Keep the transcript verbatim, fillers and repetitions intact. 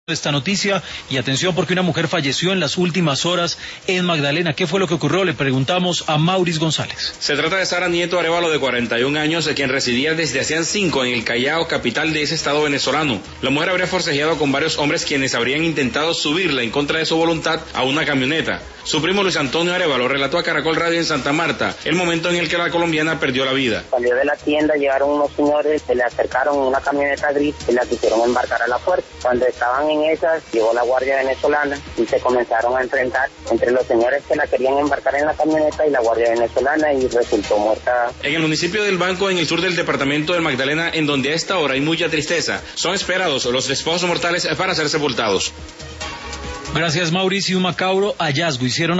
Esta noticia y atención porque una mujer falleció en las últimas horas en Magdalena. ¿Qué fue lo que ocurrió? Le preguntamos a Maurice González. Se trata de Sara Nieto Arevalo, de cuarenta y un años, quien residía desde hacían cinco en el Callao, capital de ese estado venezolano. La mujer habría forcejeado con varios hombres quienes habrían intentado subirla en contra de su voluntad a una camioneta. Su primo Luis Antonio Arevalo relató a Caracol Radio en Santa Marta el momento en el que la colombiana perdió la vida. Salió de la tienda, llegaron unos señores, se le acercaron una camioneta gris y la quisieron embarcar a la fuerza. Cuando estaban en esas, llegó la Guardia Venezolana y se comenzaron a enfrentar entre los señores que la querían embarcar en la camioneta y la Guardia Venezolana, y resultó muerta. En el municipio del Banco, en el sur del departamento de Magdalena, en donde a esta hora hay mucha tristeza, son esperados los despojos mortales para ser sepultados. Gracias, Mauricio. Un macabro hallazgo hicieron